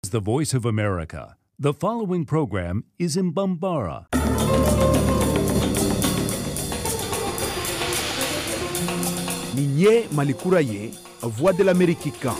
The Voice of America. The following program is in Bambara. Ninye Malikura ye, Voix de l'Amérique kan.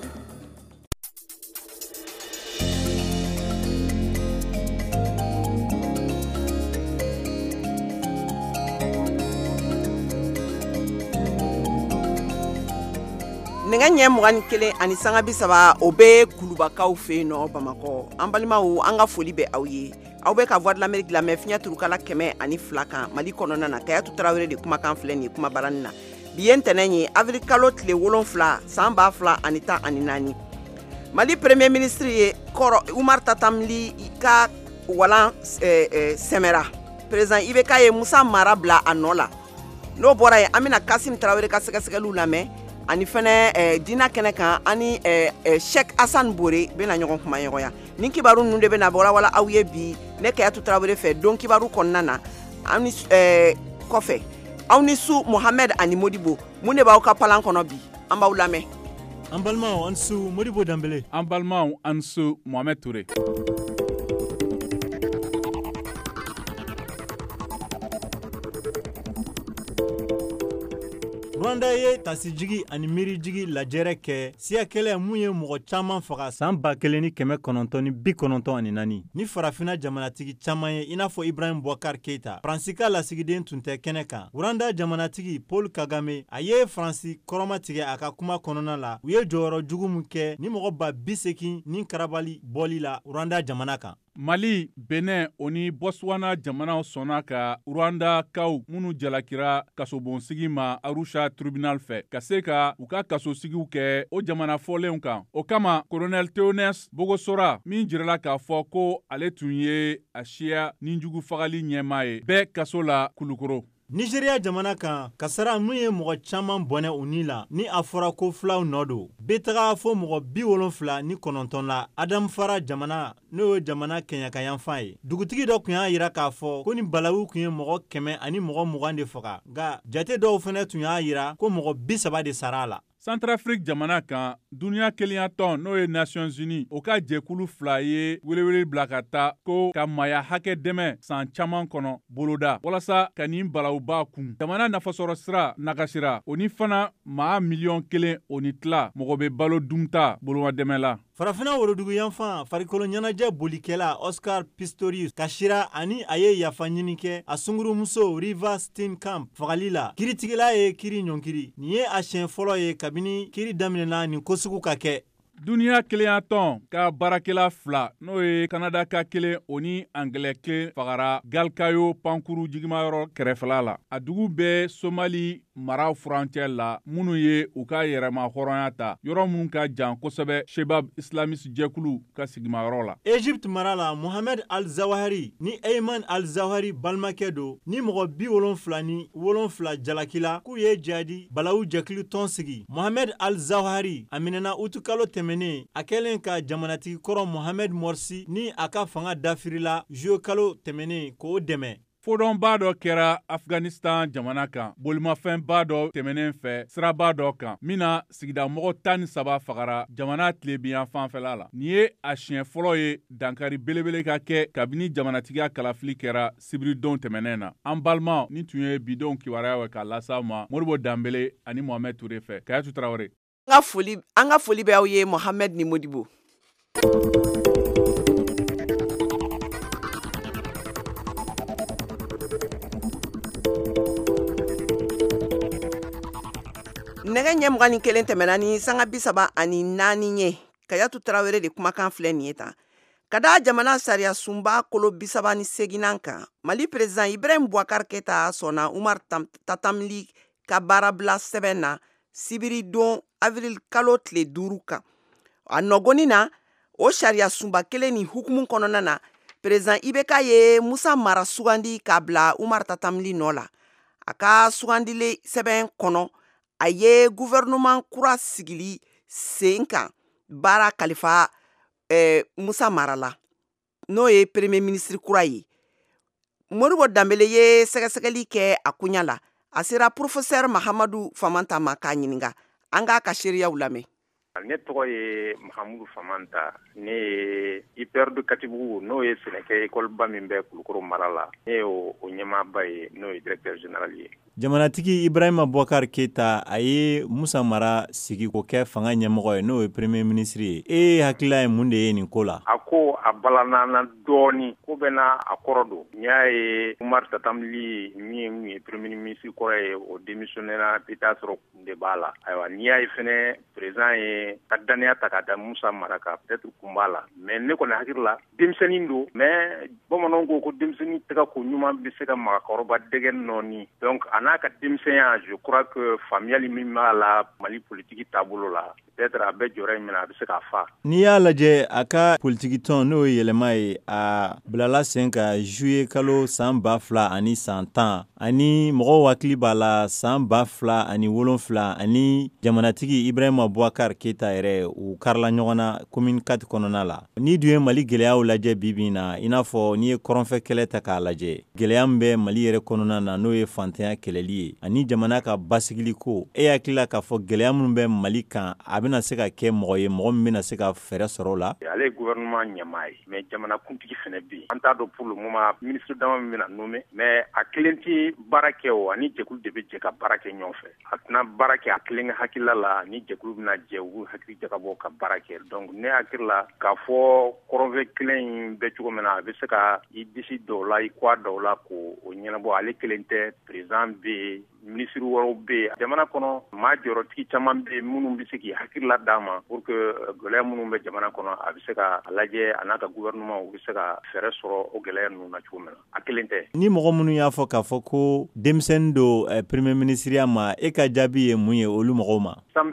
Nenga ɲɛ mugan kelen ani sanga bi saba o bɛ kulubakaw fɛ yen nɔ Bamakɔ. An balimaw an ka foli bɛ aw ye. Aw bɛ ka Voix de l'Amérique lamɛn fiɲɛ turukala 102 kan Mali kɔnɔna na. Kayatu Tarawele de kumakan filɛ nin ye kuma barani na. Bi ye ntɛnɛn ye avril kalo tile 7 san 2014. Mali premier ministre ye kɔrɔ Umar Tatamli ka walan sɛmɛra. Président IBK ye Musa Mara bila a nɔ la. N'o bɔra yen an bɛna Kasim Tarawele ka sɛgɛsɛgɛliw lamɛn. Ani fana dina kɛnɛ kan ani Sheikh Hassan Bore bɛna ɲɔgɔn kuma ɲɔgɔnya. Nin kibaru ninnu de bɛna bɔra wala aw ye bi ne Kayatu Tarawele fɛ don kibaru kɔnɔna na ani kɔfɛ aw ni su Mohamed ani Modibo mun de b'aw ka palan kɔnɔ bi an b'aw lamɛn. An balimaw an su Modibo Dambele. An balimaw an su Mohamed Toure. Rwanda ye tasijigi ani mirijigi lajɛrɛ kɛ siya kɛlɛ mun ye mɔgɔ caman faga san 1994 ni farafina jamanatigi caman ye inafɔ Ibrahim Boubacar Keita Fransika lasigiden tun tɛ kɛnɛ kan. Rwanda jamanatigi Paul Kagame a ye Fransi kɔrɔmatigɛ a ka kuma kɔnɔna la u ye jɔyɔrɔ jugu mun kɛ ni mɔgɔ 80,000 ni karabali bɔli la Rwanda jamana kan. Mali, Benin oni Botswana jamanaw sɔnna ka Rwanda kaw minnu jalakira kasobonsigi ma Arusha tribunal fɛ ka se ka u ka kasosigiw kɛ o jamana fɔlenw kan. O kama Colonel Théoneste Bogosora min jirala k'a fɔ ko ale tun ye a siya ninjugu fagali ɲɛmaa ye bɛɛ kaso la Kulukoro. Nigeria jamana kan kasara mun ye mɔgɔ caman bɔnɛ u ni la ni a fɔra ko filaw nɔ don. Bɛ taga fɔ mɔgɔ 79 la Adam Fara jamana n'o ye jamana kɛɲakayanfan ye. Dugutigi dɔ kun y'a yira k'a fɔ ko ni balawu kun ye mɔgɔ 100 ani mɔgɔ 20 de faga. Nga jate dɔw fɛnɛ tun y'a yira ko mɔgɔ 30 de sara a la. Centrafrique jamana kan duniya keliya tɔn n'o ye Nations Unies o ka jɛkulu 2 ye welewele bila ka taa ko ka maya hakɛ dɛmɛ san caman kɔnɔ boloda walasa ka nin balawuba kun. Jamana nafasɔrɔ sira nagasira o ni fana maa 1,000,000 o ni tila mɔgɔ bɛ balo dunta bolomadɛmɛ la. Farafina worodugu yanfan farikolo ɲɛnajɛ bolikɛla Oscar Pistorius Kashira ani a ye yafa ɲini kɛ a sungurumuso Riva Steenkamp fagali la. Kiritigila ye kiri ɲɔnkiri. Nin ye a siɲɛ fɔlɔ ye kabini kiri daminɛna nin ko sugu ka kɛ. Duniya kelen tɔn ka baarakɛla 2 n'o ye Kanada ka kelen o ni Angilɛ kelen fagara Galkayo pankuru jigimayɔrɔ kɛrɛfɛla la. A dugu bɛ Somali mara furancɛ la minnu ye u ka yɛrɛma hɔrɔnya ta yɔrɔ minnu ka jan kosɛbɛ Shebab Islamist jɛkulu ka sigimayɔrɔ la. Egypte mara la Mohamed Al-Zawahiri ni Ayman Al-Zawahiri balimakɛ don ni mɔgɔ 77 jalakila k'u ye jadi balawu jɛkulu tɔn sigi. Mohamed Al-Zawahiri a minɛna utu kalo tɛmɛnen a kɛlen ka jamanatigi kɔrɔ Mohamed Morsi ni a ka fanga dafirila juillet kalo tɛmɛnen k'o dɛmɛ. Fodɔnba dɔ kɛra Afghanistan jamana kan bolimafɛnba dɔ tɛmɛnen fɛ siraba dɔ kan min na sigidamɔgɔ 13 fagara jamana tilebiyan fanfɛla la. Nin ye a siɲɛ fɔlɔ ye dankari belebele ka kɛ kabini jamanatigiya kalafili kɛra sibiridon tɛmɛnen na. An balima ni tun ye bidon kibaruya wɛ k'a lasa ma Modibo Dambele ani Mohamed Toure fɛ. Kayatu Tarawele. An ka foli bɛ aw ye Mohamed ni Modibo. Nɛgɛ ɲɛ 21 tɛmɛna ni sanga 34 ye Kayatu Tarawele de kumakan filɛ nin ye tan. Ka da jamana sariya sunba kolo 38 kan Mali président Ibrahim Boubacar Keita sɔnna Umar Tatamli ka baarabila sɛbɛn na sibiridon avril kalo tile 5 kan. A nɔgɔni na o sariya sunba kelen ni hukumu kɔnɔna na président IBK ye Musa Mara sugandi k'a bila Umar Tatamli nɔ la. A ka sugandile sɛbɛn kɔnɔ a ye gouvernement kura sigili sen kan baara kalifa Musa Mara la n'o ye premier ministre kura ye. Modibo Dambele ye sɛgɛsɛgɛli kɛ a kunya la. A sera professeur Mahamadu Famanta ma k'a ɲininka. An k'a ka seereyaw lamɛn. ne tɔgɔ ye Mahamudu Famanta, ne ye IPR de Katibugu n'o ye sɛnɛkɛ école ba min bɛ Kulukoro mara la, ne ye o ɲɛmaaba ye n'o ye directeur général ye. Jamanatigi Ibrahima Boubacar Keita a ye Musa Mara sigi ko kɛ fanga ɲɛmɔgɔ ye n'o ye premier ministre ye. E hakilila ye mun de ye nin ko la? A ko a balanana dɔɔni, ko bɛna a kɔrɔ don. N'i y'a ye Umar Tatamli min ye premier ministre kɔrɔ ye o démissionnaire i t'a sɔrɔ kun de b'a la. Ayiwa n'i y'a ye fɛnɛ président ye ka danaya ta ka da Musa Mara kan peut-être kun b'a la. Mais ne kɔni hakili la denmisɛnnin don, mais bamananw ko denmisɛnnin tɛgɛ ko ɲuman bɛ se ka maakɔrɔba dɛgɛ nɔɔni. Donc n'a ka denmisɛnya, je crois que faamuyali min b'a la Mali politique taabolo la, peut-être a bɛ jɔyɔrɔ in minɛ a bɛ se k'a fa. N'i y'a lajɛ a ka politique tɔn n'o ye yɛlɛma ye, a bilala sen ka juillet kalo san 2000 ani san 10 ani mɔgɔw hakili b'a la san 2007 ani jamanatigi Ibrahima Boubacar Keita yɛrɛ u karila ɲɔgɔn na commune 4 kɔnɔna la. N'i dun ye Mali gɛlɛyaw lajɛ bi na, i n'a fɔ n'i ye kɔrɔnfɛ kɛlɛ ta k'a lajɛ, gɛlɛya min bɛ Mali yɛrɛ kɔnɔna na n'o ye fantanya kɛlɛli ye ani jamana ka basigili ko, e hakilila k'a fɔ gɛlɛya minnu bɛ Mali kan a bɛna se ka kɛ mɔgɔ ye mɔgɔ min bɛna se ka fɛɛrɛ sɔrɔ o la? Ale ye gouvernement ɲɛmaa ye, mais jamana kuntigi fɛnɛ bɛ yen. An t'a dɔn pour le moment ministre dama min bɛna nommé, mais a kelen tɛ baara kɛ o, ani jɛkulu de bɛ jɛ ka baara kɛ ɲɔgɔn fɛ. A tɛna baara kɛ a kelen hakilila la, ni jɛkulu bɛna jɛ u b'u hakili jagabɔ ka baara kɛ. Donc ne hakili la k'a fɔ kɔrɔnfɛ kelen in bɛ cogo min na a bɛ se ka i disi dɔw la, i kɔ dɔw la k'o ɲɛnabɔ. Ale kelen tɛ, président bɛ yen, ministre wɛrɛw bɛ yen. Jamana kɔnɔ maa jɔyɔrɔtigi caman bɛ yen minnu bɛ se k'i hakilila d'a ma pour que gɛlɛya minnu bɛ jamana kɔnɔ a bɛ se ka lajɛ a n'a ka gouvernement u bɛ se ka fɛɛrɛ sɔrɔ o gɛlɛya ninnu na cogo min na. A kelen tɛ. Ni mɔgɔ minnu y'a fɔ k'a fɔ ko denmisɛnnin don premier ministeriya ma, e ka jaabi ye mun ye olu mɔgɔw ma? San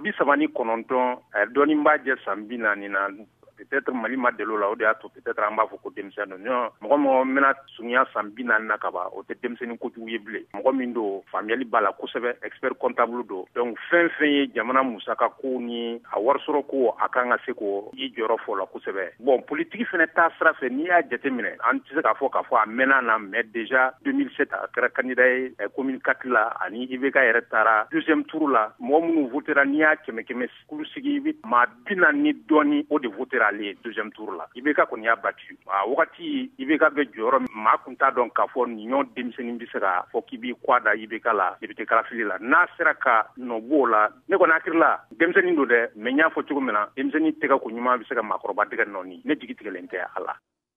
39 dɔɔni b'a jɛ san 40 na. Peut-être Mali ma deli o la, o de y'a to peut-être an b'a fɔ ko denmisɛnnin don. Mɔgɔ mɔgɔ mɛna surunya san 40 na ka ban, o tɛ denmisɛnnin kojugu ye bilen. Mɔgɔ min don faamuyali b'a la kosɛbɛ, expert comptable don. Donc fɛn fɛn ye jamana musaka ko ni a warisɔrɔ ko a kan ka se ko i jɔyɔrɔ fɔ la kosɛbɛ. Bon politique fɛnɛ taa sira fɛ n'i y'a jateminɛ, an tɛ se k'a fɔ a mɛnna na, mais déjà 2007 a kɛra candidat ye commune 4 la ani IBK yɛrɛ taara deuxième tour la. Mɔgɔ minnu votera n'i y'a kɛmɛ kulu sigi, maa 40 ni dɔɔni o de votera ale deuxième tour la. IBK kɔni y'a battu. A wagati IBK bɛ jɔyɔrɔ min, maa kun t'a dɔn k'a fɔ nin ɲɔgɔn denmisɛnnin bɛ se k'a fɔ k'i b'i kɔ da IBK la député kalafili la. N'a sera ka nɔ bɔ o la, ne kɔni hakili la denmisɛnnin don dɛ, mais n y'a fɔ cogo min na, denmisɛnnin tɛgɛ ko ɲuman bɛ se ka maakɔrɔba tɛgɛ nɔɔni. Ne jigi tigɛlen tɛ a la.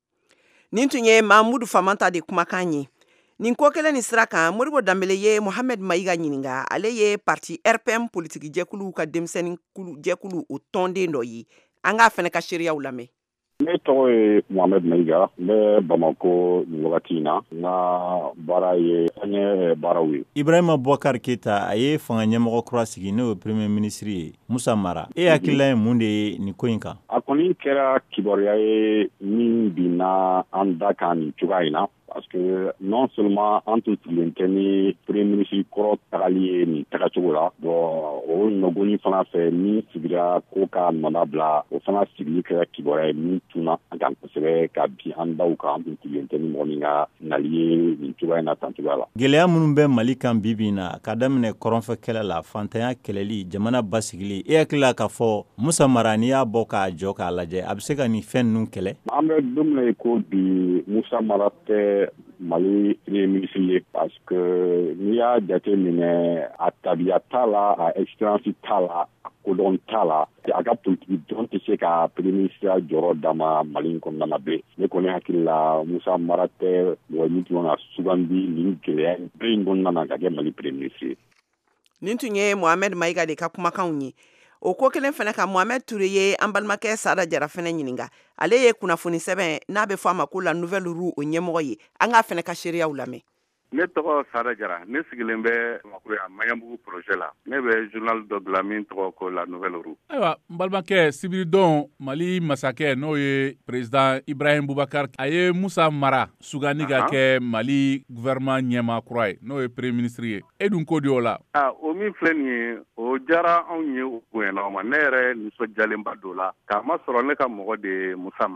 Nin tun ye Mahamudu Famanta de kumakan ye. Nin ko kelen ni sira kan Modibo Dambele ye Mohamed Mayiga ɲininka, ale ye parti RPM politique jɛkulu ka denmisɛnnin jɛkulu o tɔnden dɔ ye. An k'a fɛnɛ ka seereyaw lamɛn. Ne tɔgɔ ye Mohamed Mayiga, n bɛ Bamako nin wagati in na. N ka baara ye an ye baaraw ye. Ibrahima Boubacar Keita a ye fanga ɲɛmɔgɔ kura sigi n'o ye premier ministre ye Musa Mara. E hakilila ye mun de ye nin ko in kan? A kɔni kɛra kibaruya ye min binna an da kan nin cogoya in na. Parce que non seulement an tun sigilen tɛ ni premier ministre kɔrɔ tagali ye nin tagacogo la, bon o nɔgɔni fana fɛ min sigira ko ka nɔna bila, o fana sigili kɛra kibaruya ye min tunna an kan kosɛbɛ ka bin an daw kan. An tun sigilen tɛ ni mɔgɔ min ka nali ye nin cogoya in na tan cogoya la. Gɛlɛya minnu bɛ Mali kan bi na ka daminɛ kɔrɔnfɛ kɛlɛ la, fantanya kɛlɛli, jamana basigili, e hakilila k'a fɔ Musa Mara n'i y'a bɔ k'a jɔ k'a lajɛ a bɛ se ka nin fɛn ninnu kɛlɛ? An bɛ don min na ko bi Musa Mara tɛ Mali premier ministre ye, parce que n'i y'a jate minɛ a tabiya t'a la, a expérience t'a la, a kodɔn t'a la, a ka politique dɔn tɛ se ka premier ministre jɔyɔrɔ d'a ma Mali in kɔnɔna na bilen. Ne kɔni hakili la Musa Mara tɛ mɔgɔ min tun ka sugandi nin gɛlɛya bɛɛ in kɔnɔna na ka kɛ Mali premier ministre ye. Nin tun ye Mohamed Mayiga de ka kumakanw ye. O ko kelen fɛnɛ ka Mohamed Touré ye an balimakɛ Sada Jara fɛnɛ ɲininka. Ale ye kunnafoni sɛbɛn n'a bɛ fɔ a ma ko la nouvelle roue o ɲɛmɔgɔ ye. An k'a fɛnɛ ka seereyaw lamɛn. Ne tɔgɔ Sada Jara, ne sigilen bɛ Bamakɔ a Maɲanbugu projet la. Ne bɛ journal dɔ dilan min tɔgɔ ko la nouvelle roue. Ayiwa, n balimakɛ sibiridon Mali masakɛ n'o ye président Ibrahim Boubacar a ye Musa Mara sugandi ka kɛ Mali gouvernement ɲɛmaa kura ye n'o ye premier ministre ye. E dun ko de o la? O min filɛ nin ye, o diyara anw ye o bonyana o ma. Ne yɛrɛ nisɔndiyalenba don la, k'a ma sɔrɔ ne ka mɔgɔ de ye Musa Mara ye.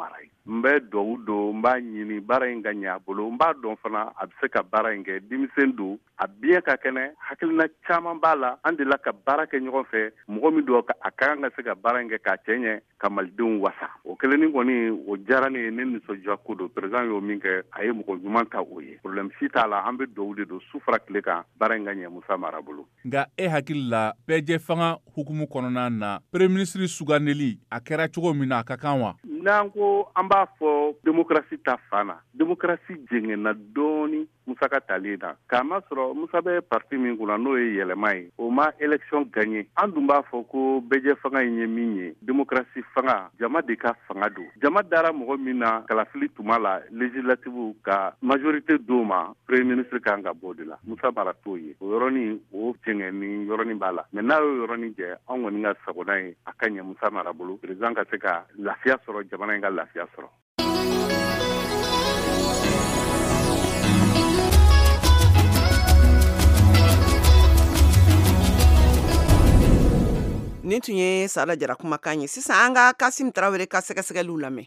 mbe do mba nyini bara inga nya bolo mba don fana abse ka bara inga dimisendu abiya ka kene hakilina chama bala andila ka bara ke nyogon fe mo mi do ka akanga se ka bara inga ka chenye kamaldun wasa o keleni ngoni o jarani nen so jakudo president yo minke aye mo ko jumanta oye problem sita la ambe do sufra kleka bara inga nya Musa Mara bolo nga hakilla peje fanga hukumu konona na premier ministre Suganeli akera chogo mina kakanwa nango amba fo demokrasi ta fana demokrasi jenge na doni Musa ka talina kama soro Musa be parti min kuna no yelemai o ma election gagné andumba fo ko beje fanga minye demokrasi fanga jama de ka fanga do jama dara mo mina kala fili tumala legislative ka majorité doma premier ministre kanga bodila Musa Mara toye yoroni o jenge ni yoroni bala mena yoroni je an woni nga sagonai akanya Musa Mara bolo president ka seka lafiya soro jamana nga lafiya soro. Nin tun ye Sala Jara kumakan ye sisan an ka Kasim Tarawele ka sɛgɛsɛgɛliw lamɛn.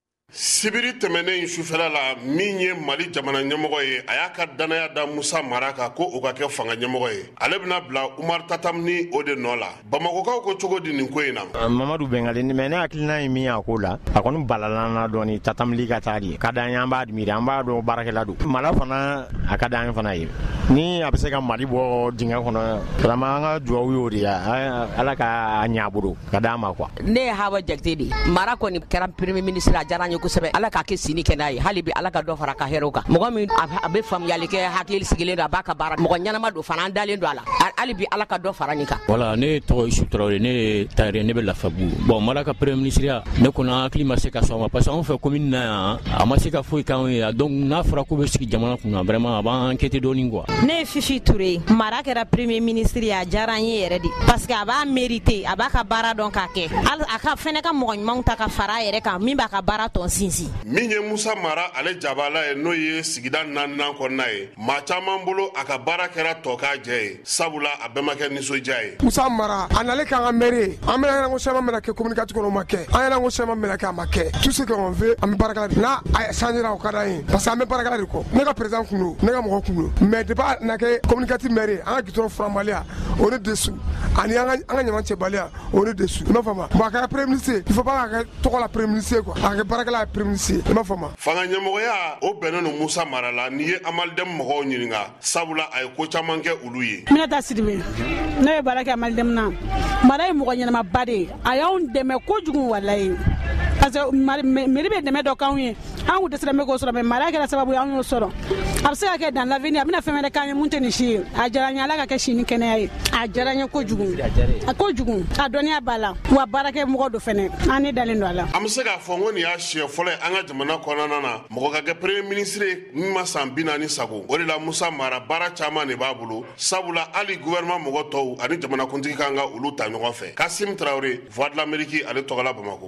Sibiri tɛmɛnen sufɛla la min ye Mali jamana ɲɛmɔgɔ ye a y'a ka danaya da Musa Mara kan ko o ka kɛ fanga ɲɛmɔgɔ ye ale bɛna bila Umar Tatam ni o de nɔ la Bamakokaw ko cogo di nin ko in na Mamadu Bengali mais ne hakilina ye min y'a ko la a kɔni balalana dɔɔni Tatamli ka taa de ka d'an ye an b'a admire an b'a dɔn baarakɛla don Mala fana a ka d'an fana ye ni a bɛ se ka Mali bɔ dingɛ kɔnɔ vraiment an ka duwawu y'o de ye Ala ka ɲɛ a bolo ka d'an ma quoi ne ye Hawa Jakite de Mara kɔni kɛra premier ministre a diyara n ye kosɛbɛ Ala ka kɛ sini kɛ n'a ye hali bi Ala ka dɔ fara ka hɛrɛw kan mɔgɔ min a bɛ faamuyali kɛ hakili sigilen don a b'a ka baara mɔgɔ ɲanama don fana an dalen don a la hali bi Ala ka dɔ fara nin kan voilà ne tɔgɔ Isu Tarawele ne ye tailleur ne bɛ Lafiyabugu bon Mara ka premier ministre ne kɔni hakili ma se ka sɔn ma parce que anw fɛ commune na yan a ma se ka foyi k'anw ye donc n'a fɔra ko bɛ sigi jamana kunna vraiment a b'an enquêter dɔɔni quoi ne ye Fifi Touré Mara kɛra premier ministre ye a diyara n ye yɛrɛ de parce que a b'a mérité a b'a ka baara dɔn k'a kɛ a ka fɛnɛ ka mɔgɔ ɲumanw ta ka fara a yɛrɛ kan min b'a ka baara tɔn sinsin min ye Musa Mara ale jabala ye n'o ye sigida 4nan kɔnɔna ye maa caman bolo a ka baara kɛra tɔka jɛ ye sabula a bɛɛ ma kɛ nisɔndiya ye Musa Mara a nale k'an ka mairie an bɛna ko caman bɛna kɛ communication kɔnɔ o ma kɛ an yɛrɛ ko caman bɛna kɛ a ma kɛ tout ce qu'on veut an bɛ baarakɛla de n'a a changera o ka d'an ye parce que an bɛ baarakɛla de kɔ ne ka président kun don ne ka mɔgɔ kun don mais depuis a na kɛ communicatif maire an ka gitɔrɔn furanbaliya o ne desu ani an ka ɲaman cɛbaliya o ne desu i m'a faamu bon a kɛra premier ministre il faut pas ka kɛ tɔgɔ la premier ministre quoi a ka kɛ baarakɛla ye premier ministre i m'a faamu fanga ɲɛmɔgɔya o bɛnnen no Musa Mara la ni ye Amalidɛmu mɔgɔw ɲininka sabula a ye ko caman kɛ olu ye Minata Sidibe ne ye baara kɛ Amalidɛmu na Mara ye mɔgɔ ɲɛnamaba de ye a y'anw dɛmɛ kojugu walayi parce que mairie bɛ dɛmɛ dɔ k'anw ye an kun dɛsɛra bɛ k'o sɔrɔ mais Mara kɛra sababu ye an y'o sɔrɔ a bɛ se ka kɛ dans l'avenir a bɛna fɛn wɛrɛ k'an ye mun tɛ nin si ye a diyara n ye Ala ka kɛ si ni kɛnɛya ye a diyara n ye kojugu a kojugu a dɔnniya b'a la wa baarakɛ mɔgɔ do fɛnɛ an ne dalen don a la an bɛ se k'a fɔ ko nin y'a siɲɛ fɔlɔ ye an ka jamana kɔnɔna na mɔgɔ ka kɛ premier ministre min ma san 40 sago o de la Musa Mara baara caman de b'a bolo sabula hali gouvernement mɔgɔ tɔw ani jamanakuntigi kan ka olu ta ɲɔgɔn fɛ Kasim Tarawele Voix de l'Amérique ale tɔgɔla Bamako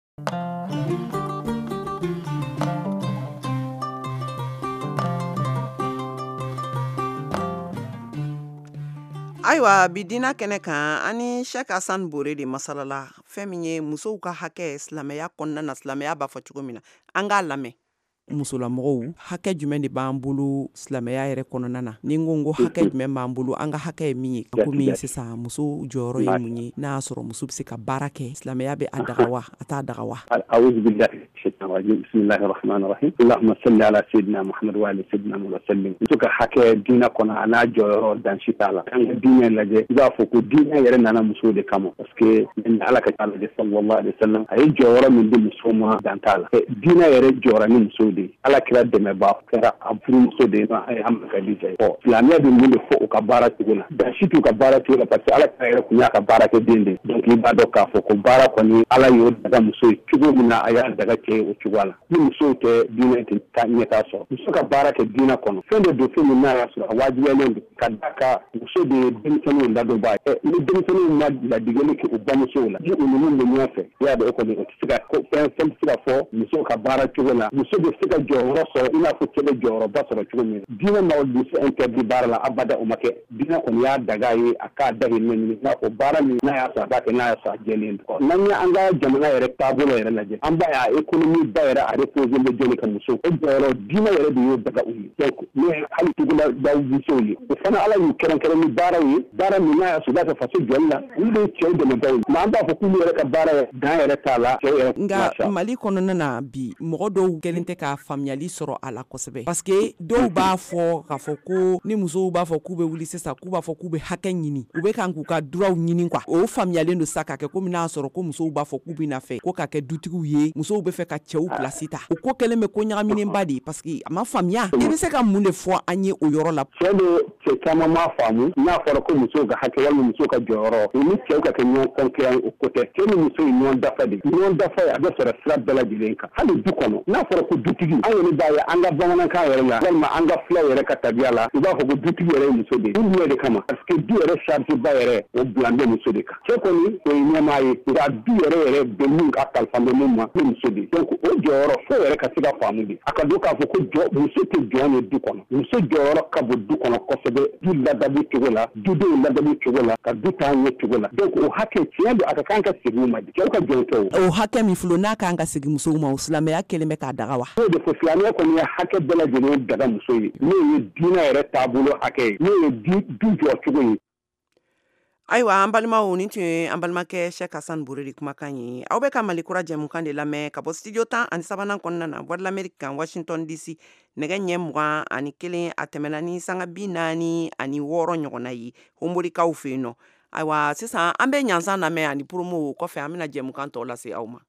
ayiwa bi dina kɛnɛ kan ani Sheikh Hassan Bore de masalala fɛn min ye musow ka hakɛ silamɛya kɔnɔna na silamɛya b'a fɔ cogo min na an k'a lamɛn musolamɔgɔw hakɛ jumɛn de b'an bolo silamɛya yɛrɛ kɔnɔna na ni n ko hakɛ jumɛn b'an bolo an ka hakɛ ye min ye komi sisan muso jɔyɔrɔ ye mun ye n'a y'a sɔrɔ muso bɛ se ka baara kɛ silamɛya bɛ a daga wa a t'a daga wa bismillahirrahmanirrahim Allahumma salli ala sayyidina Muhammad wa ala sayyidina Muhammad sallim muso ka hakɛ diinɛ kɔnɔ a n'a jɔyɔrɔ dan si t'a la an ka diinɛ lajɛ i b'a fɔ ko diinɛ yɛrɛ nana muso de kama parce que Ala ka taa lajɛ sallallahu alaihi wasallam a ye jɔyɔrɔ min di muso ma dan t'a la diinɛ yɛrɛ jɔra ni muso de Ala kira dɛmɛba kɛra a furumuso de ma a ye an Khadija ye silamɛya bɛ mun de fɔ u ka baara cogo la dan si t'u ka baara cogo la parce que Ala kira yɛrɛ kun y'a ka baara kɛ den de donc i b'a dɔn k'a fɔ ko baara kɔni Ala y'o daga muso ye cogo min na a y'a daga cɛ o cogo la ni muso tɛ diinɛ tɛ taa ɲɛtaa sɔrɔ muso ka baara kɛ diinɛ kɔnɔ fɛn dɔ don fɛn min n'a y'a sɔrɔ a wajibiyalen don ka da ka muso de ye denmisɛnninw ladonba ye ni denmisɛnninw ma ladigɛli kɛ u bamusow la ni u ni min bɛ ɲɔgɔn fɛ i y'a dɔn o kɔni o tɛ se ka fɛn tɛ se ka fɔ muso ka baara cogo la muso bɛ se ka jɔyɔrɔ sɔrɔ i n'a fɔ cɛ bɛ jɔyɔrɔba sɔrɔ cogo min na diinɛ ma muso interdit baara la abada o ma kɛ diinɛ kɔni y'a daga ye a k'a dahirimɛ ɲini i n'a fɔ baara min n'a y'a sɔrɔ a b'a kɛ n'a y'a sɔrɔ a jɛlen don n'an ye an ka jamana yɛrɛ taabolo yɛrɛ lajɛ an b'a ye a économie ni ba yɛrɛ a reposer le jɔnni ka muso o jɔyɔrɔ diinɛ yɛrɛ de y'o daga u ye donc ne hali tugula dawudisow ye o fana ala y'u kɛrɛnkɛrɛn ni baaraw ye baara min n'a y'a sɔrɔ i b'a fɛ faso jɔli la olu de ye cɛw dɛmɛbaw ye mais an b'a fɔ k'olu yɛrɛ ka baara ye dan yɛrɛ t'a la cɛw yɛrɛ nka Mali kɔnɔna na bi mɔgɔ dɔw kɛlen tɛ ka faamuyali sɔrɔ a la kosɛbɛ parce que dɔw b'a fɔ k'a fɔ ko ni musow b'a fɔ k'u bɛ wuli sisan k'u b'a fɔ k'u bɛ hakɛ ɲini u bɛ kan k'u ka droit ɲini quoi o faamuyalen don sa ka kɛ komi n'a sɔrɔ ko musow b'a fɔ k'u bɛ na fɛ ko ka kɛ dutigiw ye musow bɛ fɛ ka cɛw place ta o ko kɛlen bɛ ko ɲagaminenba de parce que a ma faamuya i bɛ se ka mun de fɔ an ye o yɔrɔ la cɛ de cɛ caman m'a faamu n'a fɔra ko musow ka hakɛ walima musow ka jɔyɔrɔ u ni cɛw ka kɛ ɲɔgɔn concurrent o ko tɛ cɛ ni muso ye ɲɔgɔn dafa de ɲɔgɔn dafa ye a bɛ sɔrɔ sira bɛɛ lajɛlen kan hali du kɔnɔ n'a fɔra ko dutigi an yɛrɛ b'a ye an ka bamanankan yɛrɛ la walima an ka filaw yɛrɛ ka tabiya la u b'a fɔ ko dutigi yɛrɛ ye muso de ye du yɛrɛ de kama parce que du yɛrɛ charge ba yɛrɛ o bilan bɛ muso de kan cɛ kɔni o ye ɲɛmaa ye nka du yɛrɛ bɛ min ka kalifa bɛ min ma ni muso de ye donc o jɔyɔrɔ fo yɛrɛ ka se ka faamu de a ka don k'a fɔ ko muso tɛ jɔn ye du kɔnɔ muso jɔyɔrɔ ka bon du kɔnɔ kosɛbɛ du ladabi cogo la dudenw ladabi cogo la ka du taa ɲɛ cogo la donc o hakɛ tiɲɛ don a ka kan ka segin u ma cɛw ka jɔn kɛ o hakɛ min filɛ n'a kan ka segin musow ma o silamɛya kelen bɛ k'a daga wa o de fɔ silamɛya kɔni ye hakɛ bɛɛ lajɛlen daga muso ye n'o ye diinɛ yɛrɛ taabolo hakɛ ye n'o ye du jɔ cogo ye ayiwa an balimaw nin tun ye an balimakɛ Sheikh Hassan Bure de kumakan ye aw bɛ ka Mali kura jɛmukan de lamɛn ka bɔ studio 13 kɔnɔna na Voix de l'Amérique kan Washington DC nɛgɛ ɲɛ 21 a tɛmɛna ni sanga 46 ɲɔgɔnna ye homorikaw fɛ yen nɔ ayiwa sisan an bɛ ɲansan lamɛn ani promo kɔfɛ an bɛna jɛmukan tɔw lase aw ma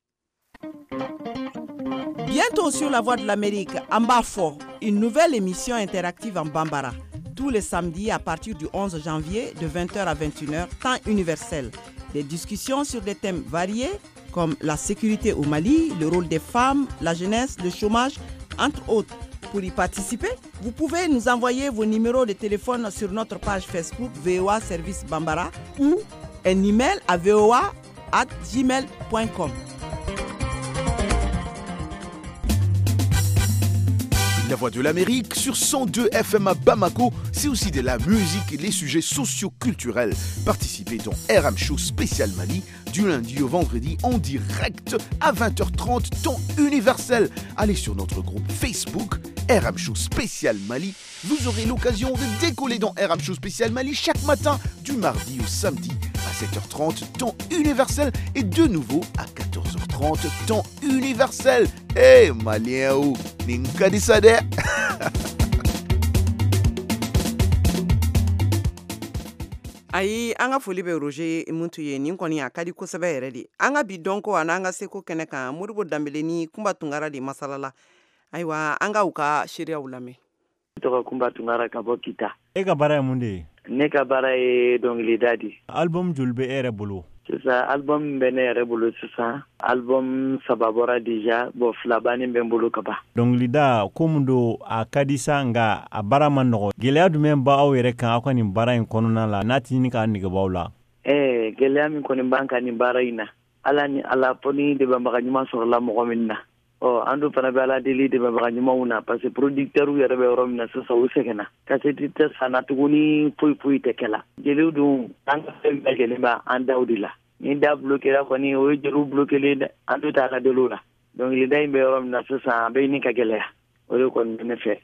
bientôt sur la Voix de l'Amérique an b'a fɔ une nouvelle émission interactive en Bambara tous les samedis à partir du 11 janvier de 20h à 21h, temps universel. Des discussions sur des thèmes variés comme la sécurité au Mali, le rôle des femmes, la jeunesse, le chômage, entre autres. Pour y participer, vous pouvez nous envoyer vos numéros de téléphone sur notre page Facebook VOA Service Bambara ou un email à voa@gmail.com. La Voix de l'Amérique sur 102 FM à Bamako, c'est aussi de la musique et les sujets socio-culturels. Participez dans RM Show Spécial Mali du lundi au vendredi en direct à 20h30 temps universel. Allez sur notre groupe Facebook RM Show Spécial Mali. Vous aurez l'occasion de décoller dans RM Show Spécial Mali chaque matin du mardi au samedi à 7h30 temps universel et de nouveau à 14h30 temps universel. Hey Malien ou Ninka Disade. ayi an ka foli bɛ Roger Muntu ye nin kɔni a ka di kosɛbɛ yɛrɛ de an ka bi dɔnko ani an ka seko kɛnɛ kan Modibo Dambele ni Kumba Tunkara de masalala ayiwa an ka u ka seereyaw lamɛn tɔgɔ Kumba Tunkara ka bɔ Kita e ka baara ye mun de ye ne ka baara ye dɔnkilida di album joli bɛ e yɛrɛ bolo sisan album bɛ ne yɛrɛ bolo sisan album 3 bɔra déjà bon 2 bannen bɛ n bolo ka ban dɔnkilida ko mun don a ka di sa nka a baara ma nɔgɔ gɛlɛya jumɛn b'a aw yɛrɛ kan aw ka nin baara in kɔnɔna la n'a tɛ ɲini k'a negebaaw la gɛlɛya min kɔni b'an kan nin baara in na ala ni ala fɔ ni dɛmɛbaga ɲuman sɔrɔla mɔgɔ min na an dun fana bɛ ala deli dɛmɛbaga ɲumanw na parce que producteur yɛrɛ bɛ yɔrɔ min na sisan u sɛgɛnna kaseti tɛ sanna tuguni foyi foyi tɛ kɛla jeliw dun an ka fɛn bɛɛ lajɛlen bɛ an daw de la ni da bloquera kɔni o ye jeliw bloquelen dɛ an tɛ taa ka deliw la dɔnkilida in bɛ yɔrɔ min na sisan a bɛ ɲini ka gɛlɛya o de kɔni bɛ ne fɛ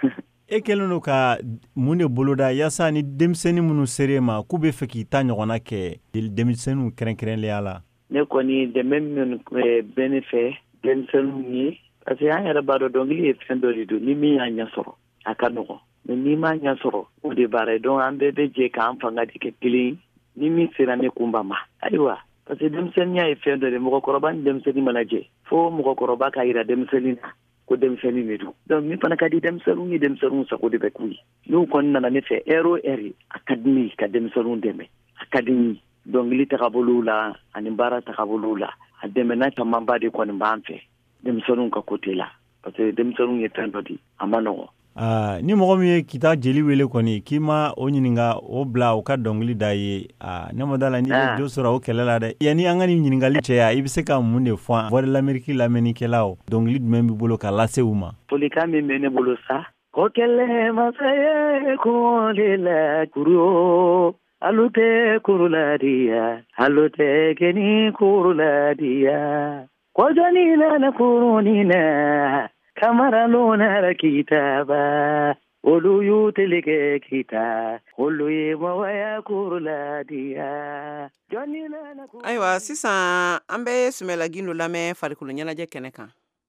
e kɛlen don ka mun de boloda yaasa ni denmisɛnnin minnu ser'e ma k'u bɛ fɛ k'i ta ɲɔgɔnna kɛ denmisɛnninw kɛrɛnkɛrɛnlenya la ne kɔni dɛmɛ min bɛ ne fɛ denmisɛnninw ye parce que an yɛrɛ b'a dɔn dɔnkili ye fɛn dɔ de don ni min y'a ɲɛ sɔrɔ a ka nɔgɔn mais n'i m'a ɲɛ sɔrɔ o de b'a la donc an bɛɛ bɛ jɛ k'an fanga de kɛ kelen ni min sera ne kunba ma ayiwa parce que denmisɛnninya ye fɛn dɔ de mɔgɔkɔrɔba ni denmisɛnnin mana jɛ fo mɔgɔkɔrɔba ka yira denmisɛnnin na ko denmisɛnnin de don donc min fana ka di denmisɛnninw ye denmisɛnninw sago de bɛ k'u ye n'u kɔni nana ne fɛ heure o heure a ka di ne ka denmisɛnninw dɛmɛ a ka di n ye dɔnkili tagabolow la ani baara tagabolow la a dɛmɛna camanba de kɔni b'an fɛ denmisɛnninw ka côté la parce que denmisɛnninw ye fɛn dɔ di a ma nɔgɔn ni mɔgɔ min ye k'i ta jeli wele kɔni k'i ma o ɲininka o bila o ka dɔnkili da ye ne ma da la n'i bɛ jo sɔrɔ o kɛlɛ la dɛ yanni an ka nin ɲininkali cɛ i bɛ se ka mun de fɔ Voix de l'Amérique lamɛnnikɛlaw dɔnkili jumɛn b'i bolo ka lase u ma folikan min bɛ ne bolo sa ko kɛlɛ masa ye kɔnle la kuru alu tɛ kuru la diya alu tɛ kɛni kuru la diya kojonina na kurunina kamara lona rakitaba olu yutilike kita olu yemawaya kurula dia ayiwa sisan an bɛ Sumala Gindo lamɛn farikolo ɲɛnajɛ kɛnɛ kan.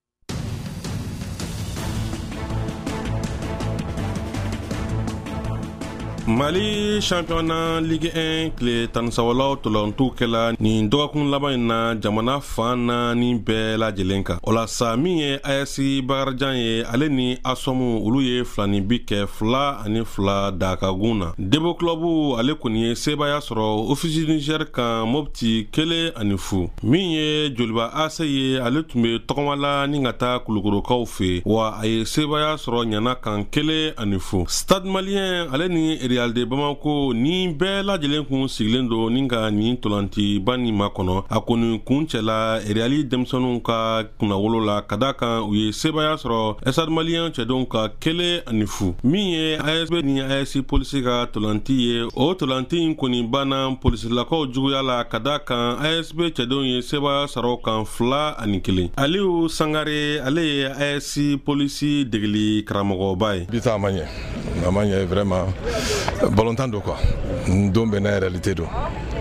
Mali championnat Ligue 1 tile 17 tolantu kɛla nin dɔgɔkun laban in na jamana fan naani bɛɛ lajɛlen kan. O la sa min ye AS Bakarijan ye ale ni Asomu olu ye filanibi kɛ 2-2 Dakagun na. Debo Club ale kɔni ye sebaya sɔrɔ Office Niger kan Mopti 1-0. Min ye Joliba AC ye ale tun bɛ tɔgɔmala ni ka taa Kulukorokaw fɛ wa a ye sebaya sɔrɔ ɲana kan 1-0. Stade Malien ale ni Real de Bamako ni bɛɛ lajɛlen kun sigilen do ni ka nin tolantiba nin makɔnɔ a kɔni kun cɛla Reali denmisɛnninw ka kunnawolo la ka da kan u ye sebaya sɔrɔ Stade Malien cɛdenw ka 1-0. Min ye ASB ni AS Polisi ka tolanti ye o tolanti in kɔni banna polisilakaw juguya la ka da kan ASB cɛdenw ye sebaya sɔrɔ kan 2-1. Aliou Sangare ale ye AS Polisi degeli karamɔgɔba ye. Bita amanya vraiment Volontaire quoi. Don bena réalité do.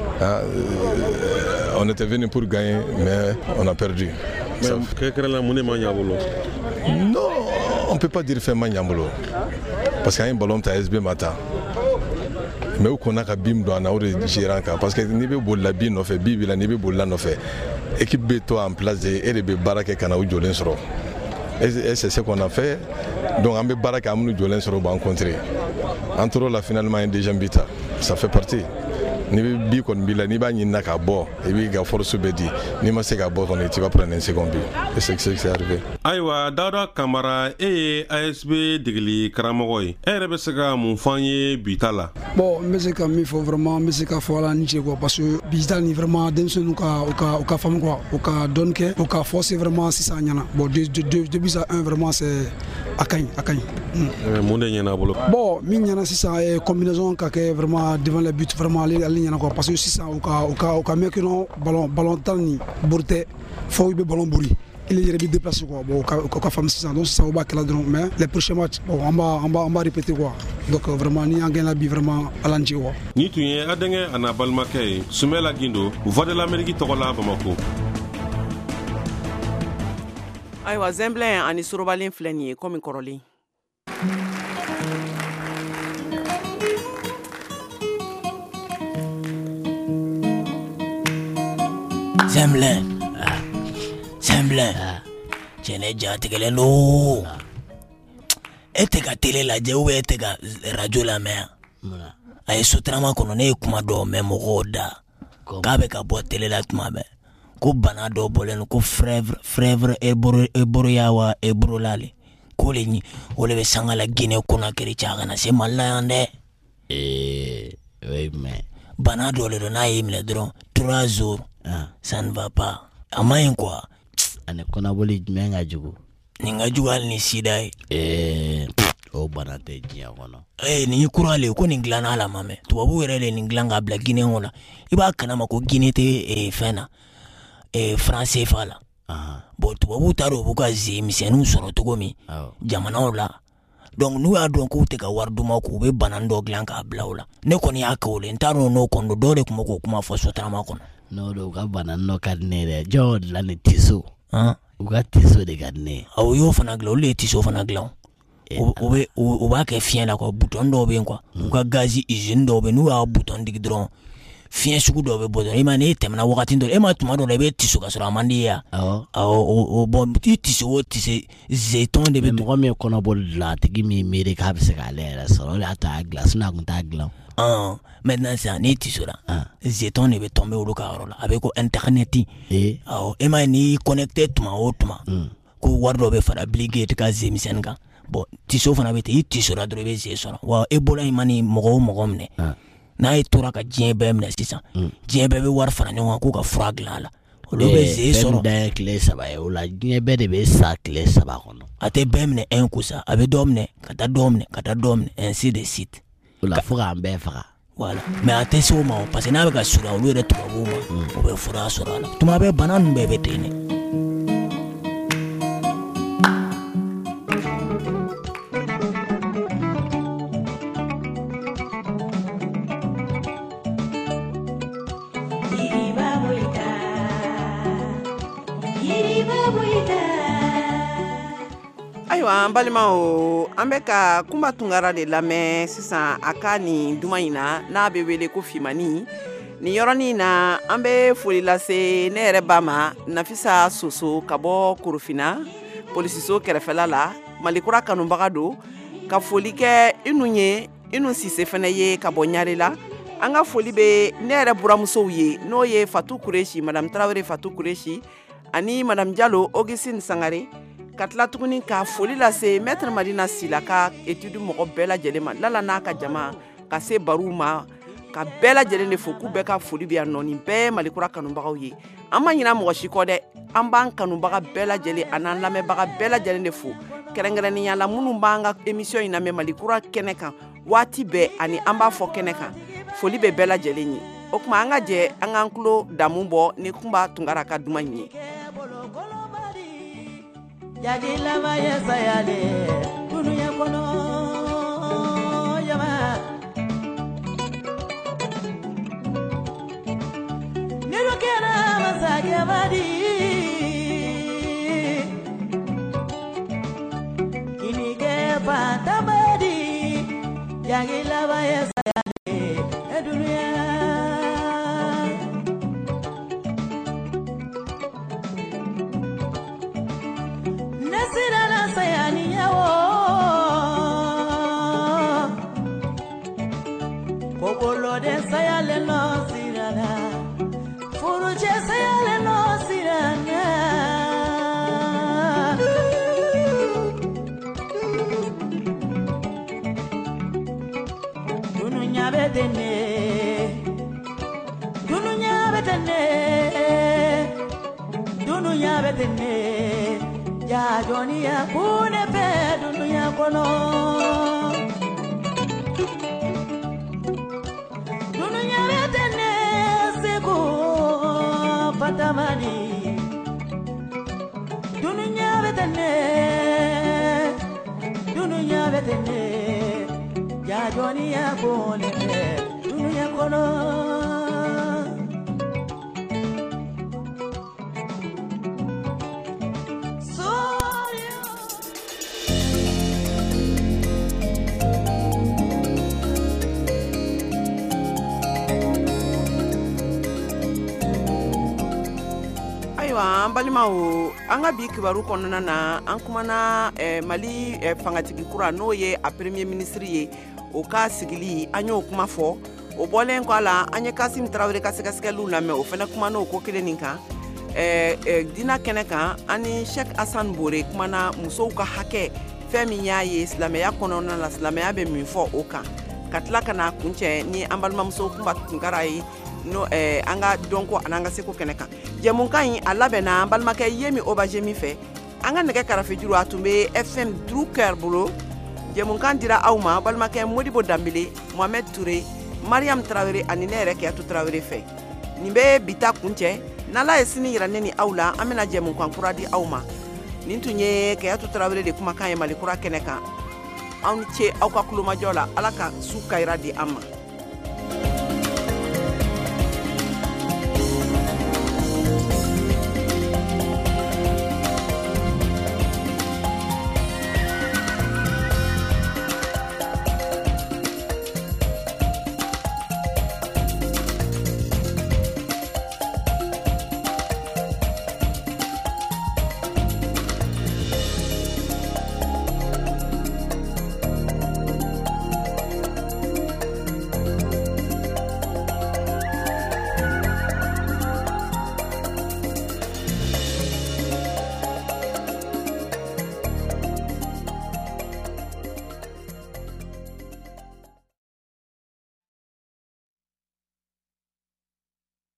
On était venu pour gagner mais on a perdu. Non, on peut pas dire fait Magnambolo. Parce qu'il y a un ballon à SB Mata. Mais où qu'on a qu'à bim dans un gérant parce que ni be bolla bin no fait bibi la ni be bolla no fait. Équipe beto en place et les baraka kana ou jolen soro. Et c'est ce qu'on a fait. Donc on be baraka amunu jolen soro ba rencontrer. Entre la finalement un déjà bita. Ça fait partie. Ni bi kon bila ni ba nyina ka bo et bi ga force bedi ni ma se ka bo kon tu vas prendre un second but et c'est arrivé. Aywa Dawda Kamara et ASB degli karamogoy erebe se ka mun fanye bitala. Bon mais c'est comme il faut vraiment mais c'est ka fola ni quoi parce que bita ni vraiment demsenu ka femme quoi au ka donne que au ka forcer vraiment si ça nyana. Bon depuis ça un vraiment c'est akany. Monde nyana bolo. Bon mi nyana si ça combinaison ka que vraiment devant le but vraiment aller parce que si ça au cas mec non ballon tani bourte faut il be ballon bourri il est déplacé quoi bon au cas femme 600 donc ça au bas là mais les prochains matchs bon on va répéter quoi donc vraiment ni en gain la bi vraiment à l'anti quoi ni tu es adenge ana balmakay Sumala Gindo voix de l'Amérique togola Bamako. Aywa Zemblen ani Sorobalen fleni comme Koroli. Zemblen Chene jatigelen no eteka tele la je ou eteka radio la mer ay sotrama kono ne kuma do me mogoda kabe ka bo tele la tuma be ko bana do bolen ko frèvre eboro yawa eboro lale ko le ni o le sangala Guinée Conakry chaga na se malande oui mais bana do le na yimle dron 3 jours ça ne va pas amayin quoi ane kona boli menga jugu ninga jugal ni sidai o banate jiya kono ni kurale ko ni glana ala mame tubabu werele ni glanga bla Guinée wala iba kana mako Guinée te fena français fala bon tubabu taro buka zimisenu soro togomi jamana wala donc nous a donc ko te ka warduma ko be banando glanga bla wala ne koni akole ntano no kondo dole kumako kuma fo sotrama kono no do ka banano kadnere jod la ne tiso uga tiso de kadne aw yo fana glo le tiso fana glo o ba ke fien la ko bouton do be quoi uga gazi usine do be nu a bouton dig dron fien sugu do be bodon imane temna wakati ndo ema tuma do be tiso ka sura mandi ya o bon tiso o tise zeton de be mo me kono bol la tigi mi mere ka be se ka le so la ta glace na kunta glan maintenant c'est un tiso là zeton ne be tomber au local là avec internet ema ni connecté tuma ko wardo be fara obligate ka zemisen ka bon tiso fana be te tiso la drobe ze so wa ebola imani mogo mne na e tora ka jebe mne sisa jebe be war fana nyon ko ka fragla la lo be ze so da clé saba e la jebe de be sa clé saba kono ate bemne en kusa abe domne kata domne ainsi de suite la fura mbe fara voilà mais attention parce que na be ka sura o le to o be fura sura la tuma be banan be betene Ayiwa an balimaw an bɛ ka kuma tungara de lamɛn sisan a ka nin duman in na n'a bɛ wele ko Fimani. Nin yɔrɔnin na an bɛ foli lase ne yɛrɛ ba ma Nafisa Soso ka bɔ Korofina polisiso kɛrɛfɛla la Malikura kanubaga don ka foli kɛ Inu ye Inu Sise fana ye ka bɔ Ɲare la. An ka foli bɛ ne yɛrɛ buramusow ye n'o ye Fatu Kureshi Madame Traoré Fatu Kureshi ani Madame Diallo Augustine Sangare ka tila tuguni ka foli lase Maître Madina Sila ka étude mɔgɔ bɛɛ lajɛlen ma Lala n'a ka jama ka se barow ma ka bɛɛ lajɛlen de fo k'u bɛɛ ka foli bɛ yan nɔ nin bɛɛ Malikura kanubagaw ye an ma ɲina mɔgɔ si kɔ dɛ an b'an kanubaga bɛɛ lajɛlen a n'an lamɛnbaga bɛɛ lajɛlen de fo kɛrɛnkɛrɛnnenya la minnu b'an ka émission in lamɛn Malikura kɛnɛ kan waati bɛɛ ani an b'a fɔ kɛnɛ kan foli bɛ bɛɛ lajɛlen ye o tuma an ka jɛ an k'an tulo damu bɔ ni kunba tungara ka duman in ye Yagilama yesayale dunuya kono yama nirokera masage badi kinige patabadi yagilama yesayale dunuya Nesirana sayani yawo Kokolo de sayale no sirana Furuche sayale no sirana Dununya betene Dununya betene Dununya betene Ya dunia kune pe dunia kono Dunia betene siku patamani Dunia betene Ya dunia kune pe dunia kono an balimaw an ka bi kibaru kɔnɔna na an kumana Mali fangatigi kura n'o ye a premier ministre ye o ka sigili an y'o kuma fɔ o bɔlen kɔ a la an ye Kasim Traoré ka sɛgɛsɛgɛliw lamɛn o fana kumana o ko kelen nin kan dina kɛnɛ kan ani Sheikh Hassan Bore kumana musow ka hakɛ fɛn min y'a ye silamɛya kɔnɔna la silamɛya bɛ min fɔ o kan ka tila ka na kuncɛ ni an balimamuso kunba tunkara ye no an ka dɔnko an'an ka seko kɛnɛ kan jɛmukan in a labɛnna an balimakɛ Yemi Obaje min fɛ an ka nɛgɛ karafe juru a tun bɛ FM Drucker bolo jɛmukan dira aw ma balimakɛ Modibo Dambele Mohamed Touré Mariam Traoré ani ne yɛrɛ Kiyatu Traoré fɛ nin bɛ bita kuncɛ n'Ala ye sini yira ne ni aw la an bɛna jɛmukan kura di aw ma nin tun ye Kiyatu Traoré de kumakan ye Malikura kɛnɛ kan aw ni ce aw ka kulomajɔ la Ala ka su kayira di an ma.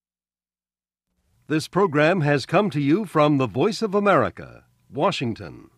This program has come to you from the Voice of America, Washington.